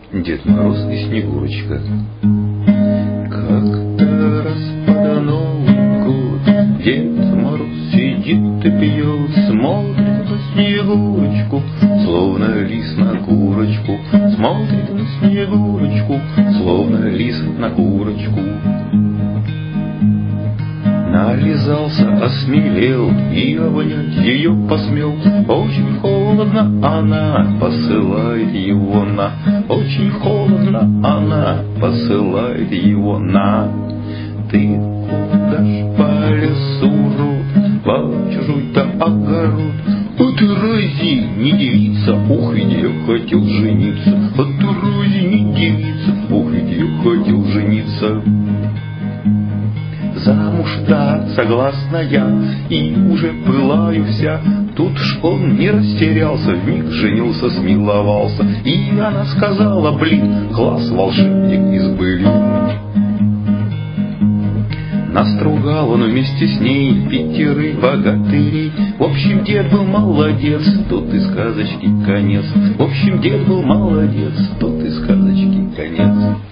Дед Мороз и Снегурочка. Как-то раз под Новый год Дед Мороз сидит и пьет, смотрит на Снегурочку, словно лис на курочку, смотрит на Снегурочку, словно лис на курочку. Нализался, осмелел и обнять ее посмел. Очень холодно она посылает его на. Очень холодно она посылает его на. Ты куда ж по лесу, рот, по чужой-то огород? А ты разве не девица? Ух, ведь я хотел жениться. А ты разве не девица? Ух, ведь я хотел жениться. Замуж, да, согласна я, и уже пылаю вся. Тут ж он не растерялся, вмиг женился, смиловался. И она сказала: блин, класс, волшебник из былин. Настругал он вместе с ней 5 богатырей. В общем, дед был молодец, тут и сказочки конец. В общем, дед был молодец, тут и сказочки конец.